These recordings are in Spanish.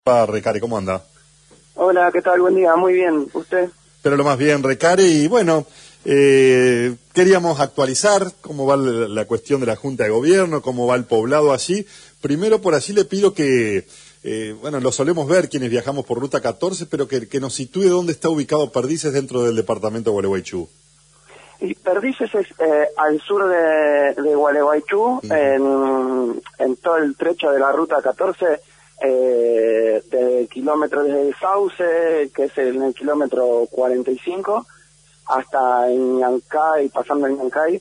Recare, ¿cómo anda? Hola, ¿qué tal? Buen día, muy bien. ¿Usted? Pero lo más bien, Recare, y bueno, queríamos actualizar cómo va la cuestión de la Junta de Gobierno, cómo va el poblado allí. Primero, por allí le pido que, bueno, lo solemos ver quienes viajamos por Ruta 14, pero que nos sitúe dónde está ubicado Perdices dentro del departamento de Gualeguaychú. Y Perdices es al sur de Gualeguaychú, en todo el trecho de la Ruta 14, del kilómetro desde Sauce, que es en el kilómetro 45, hasta Ñancay, pasando en Ñancay,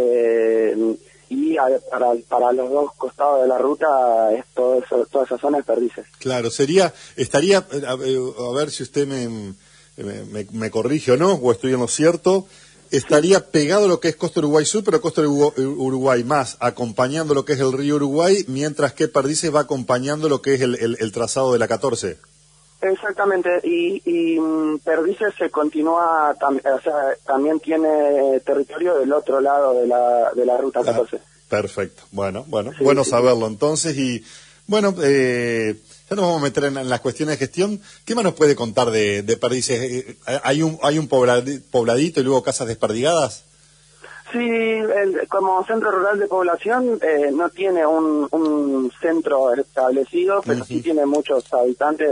y para los dos costados de la ruta es todo eso, toda esa zona es Perdices. Claro, estaría, a ver si usted me corrige o no, o estoy en lo cierto. Estaría pegado a lo que es Costa Uruguay Sur, pero Costa Uruguay más, acompañando lo que es el río Uruguay, mientras que Perdices va acompañando lo que es el trazado de la 14. Exactamente, y Perdices se continúa, o sea, también tiene territorio del otro lado de la Ruta 14. Perfecto, bueno, Sí, bueno sí. saberlo entonces, y bueno, ya nos vamos a meter en las cuestiones de gestión. ¿Qué más nos puede contar de Perdices? ¿Hay un pobladito y luego casas desperdigadas? Sí, como centro rural de población no tiene un centro establecido, pero sí tiene muchos habitantes,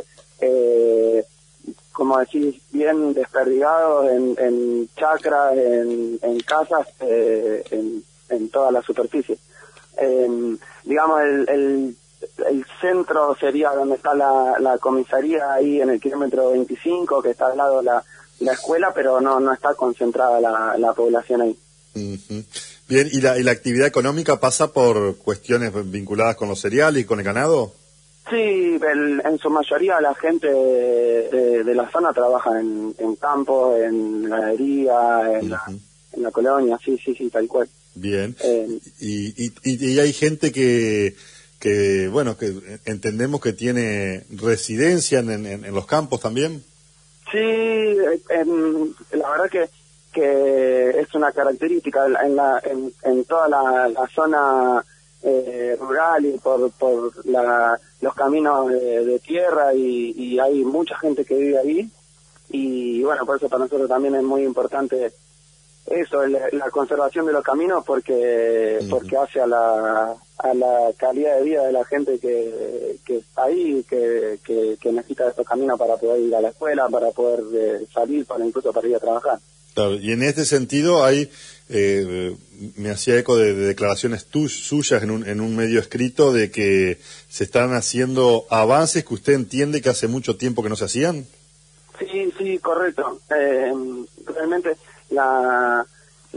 como decís, bien desperdigados en chacras, en casas, en toda la superficie. Digamos, el centro sería donde está la comisaría, ahí en el kilómetro 25, que está al lado de la escuela, pero no está concentrada la población ahí. Bien, ¿y la actividad económica pasa por cuestiones vinculadas con los cereales y con el ganado? Sí, en su mayoría la gente de la zona trabaja en campo, en ganadería, en la colonia, sí, tal cual. Bien, y hay gente que bueno, que entendemos que tiene residencia en los campos también. Sí, la verdad que es una característica en toda la zona rural y por los caminos de tierra, y hay mucha gente que vive ahí, y bueno, por eso para nosotros también es muy importante eso, la conservación de los caminos, porque hace a la calidad de vida de la gente que está ahí, que necesita estos caminos para poder ir a la escuela, para poder salir, incluso para ir a trabajar. Claro, y en este sentido hay, me hacía eco de declaraciones suyas en un medio escrito de que se están haciendo avances que usted entiende que hace mucho tiempo que no se hacían. Sí, correcto. Realmente la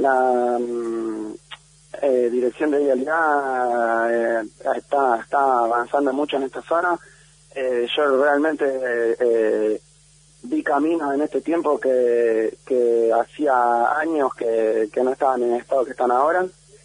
Dirección de Vialidad está avanzando mucho en esta zona. Yo realmente vi caminos en este tiempo que hacía años que no estaban en el estado que están ahora,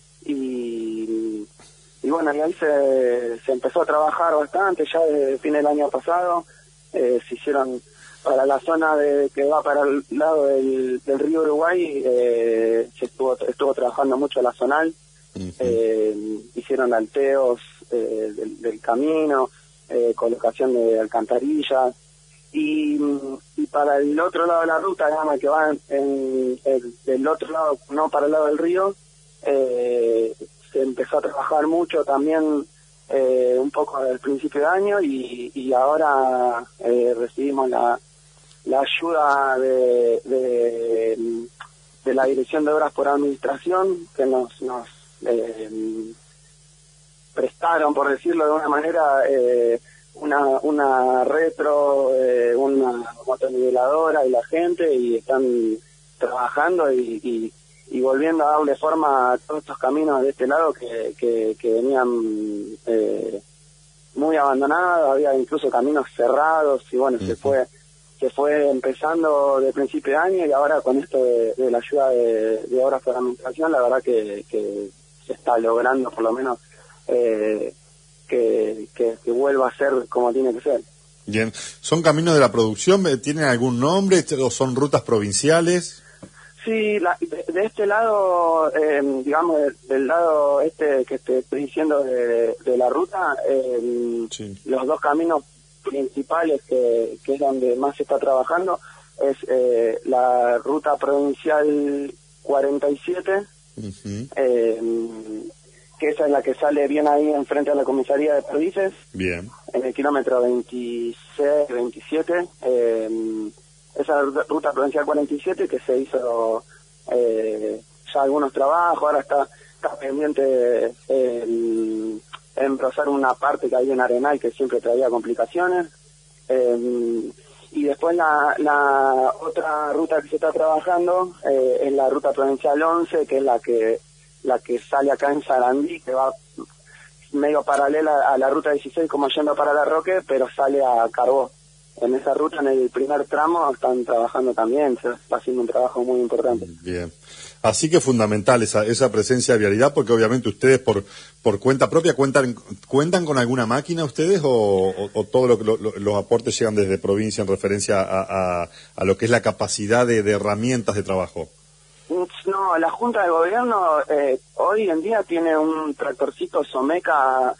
y bueno, y ahí se empezó a trabajar bastante ya desde fin del año pasado. Se hicieron para la zona que va para el lado del río Uruguay, se estuvo trabajando mucho la zonal. Hicieron alteos del camino, colocación de alcantarillas, y para el otro lado de la ruta, digamos, que va del otro lado, no para el lado del río, se empezó a trabajar mucho también, un poco al principio de año, y ahora recibimos la ayuda de la Dirección de Obras por Administración, que nos prestaron, por decirlo de una manera, una retro, una motoniveladora y la gente, y están trabajando y volviendo a darle forma a todos estos caminos de este lado que venían muy abandonados. Había incluso caminos cerrados, y bueno, se fue empezando de principio de año, y ahora con esto de la ayuda de Obras por Administración, la verdad que se está logrando por lo menos que vuelva a ser como tiene que ser. Bien, ¿son caminos de la producción? ¿Tienen algún nombre o son rutas provinciales? Sí, de este lado, digamos, del lado este que te estoy diciendo de la ruta, los dos caminos principales que es donde más se está trabajando es la ruta provincial 47, que esa es la que sale bien ahí enfrente a la comisaría de Perdices, bien, en el kilómetro 26, 27, esa ruta provincial 47 que se hizo ya algunos trabajos, ahora está pendiente engrosar una parte que hay en Arenal que siempre traía complicaciones, y después la otra ruta que se está trabajando es la ruta provincial 11, que es la que sale acá en Sarandí, que va medio paralela a la ruta 16 como yendo para La Roque, pero sale a Carbó. En esa ruta, en el primer tramo, están trabajando también, se está haciendo un trabajo muy importante. Bien. Así que fundamental esa presencia de vialidad, porque obviamente ustedes por cuenta propia cuentan con alguna máquina ustedes o todos los aportes llegan desde provincia en referencia a lo que es la capacidad de herramientas de trabajo. No, la Junta de Gobierno hoy en día tiene un tractorcito Someca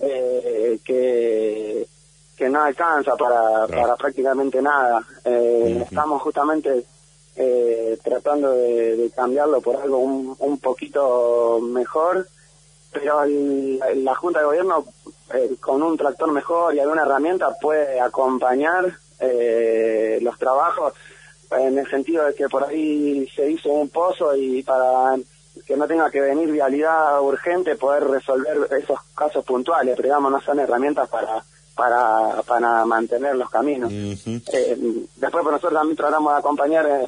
que no alcanza para prácticamente nada. Estamos justamente tratando de cambiarlo por algo un poquito mejor, pero la Junta de Gobierno con un tractor mejor y alguna herramienta puede acompañar los trabajos, en el sentido de que por ahí se hizo un pozo y para que no tenga que venir vialidad urgente poder resolver esos casos puntuales, pero digamos no son herramientas para mantener los caminos. Después por nosotros también tratamos de acompañar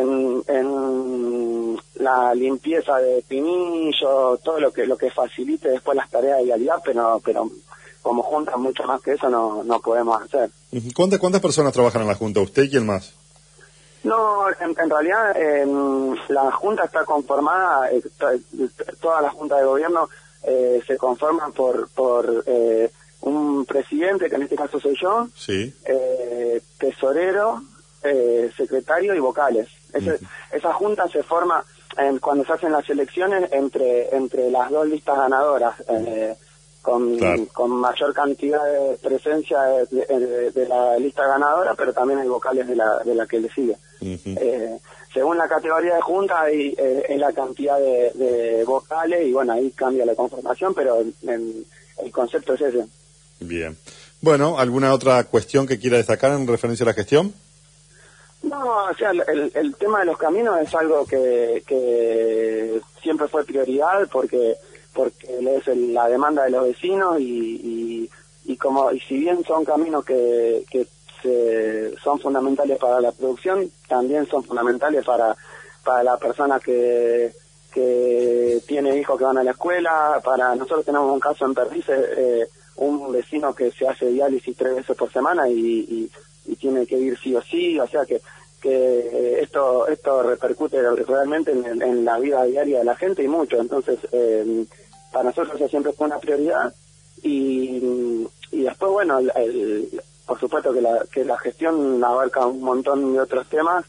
en la limpieza de pinillos, todo lo que facilite después las tareas de vialidad, pero como junta mucho más que eso no podemos hacer. ¿Cuántas personas trabajan en la Junta? ¿Usted y quién más? No, en realidad la Junta está conformada, toda la Junta de Gobierno se conforma por un presidente, que en este caso soy yo, sí, tesorero, secretario y vocales. Esa Junta se forma cuando se hacen las elecciones entre las dos listas ganadoras, con mayor cantidad de presencia de la lista ganadora, pero también hay vocales de la que le sigue. Según la categoría de junta y la cantidad de vocales, y bueno, ahí cambia la conformación, pero el concepto es ese. Bien. Bueno, ¿alguna otra cuestión que quiera destacar en referencia a la gestión? No, o sea, el tema de los caminos es algo que siempre fue prioridad porque es la demanda de los vecinos y si bien son caminos que son fundamentales para la producción, también son fundamentales para la persona que tiene hijos que van a la escuela. Para nosotros tenemos un caso en Perdices, un vecino que se hace diálisis 3 veces por semana y tiene que ir sí o sí, o sea que esto repercute realmente en la vida diaria de la gente y mucho. Entonces para nosotros eso siempre fue una prioridad y después bueno, por supuesto que la gestión abarca un montón de otros temas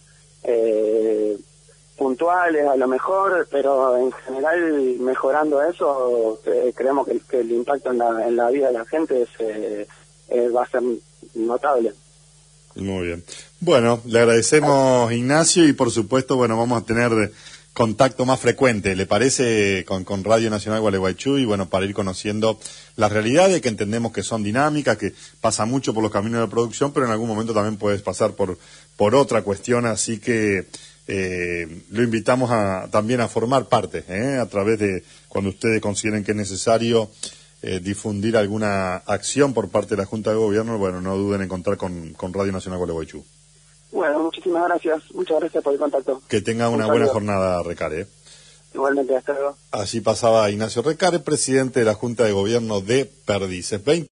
puntuales a lo mejor, pero en general mejorando eso creemos que el impacto en la vida de la gente va a ser notable. Muy bien. Bueno, le agradecemos, Ignacio, y por supuesto, bueno, vamos a tener contacto más frecuente, ¿le parece? Con Radio Nacional Gualeguaychú, y bueno, para ir conociendo las realidades que entendemos que son dinámicas, que pasa mucho por los caminos de producción, pero en algún momento también puedes pasar por otra cuestión, así que lo invitamos también a formar parte, a través de cuando ustedes consideren que es necesario difundir alguna acción por parte de la Junta de Gobierno, bueno, no duden en contar con Radio Nacional Gualeguaychú. Bueno, muchísimas gracias. Muchas gracias por el contacto. Que tenga una buena jornada, Recare. Igualmente, hasta luego. Allí pasaba Ignacio Recare, presidente de la Junta de Gobierno de Perdices.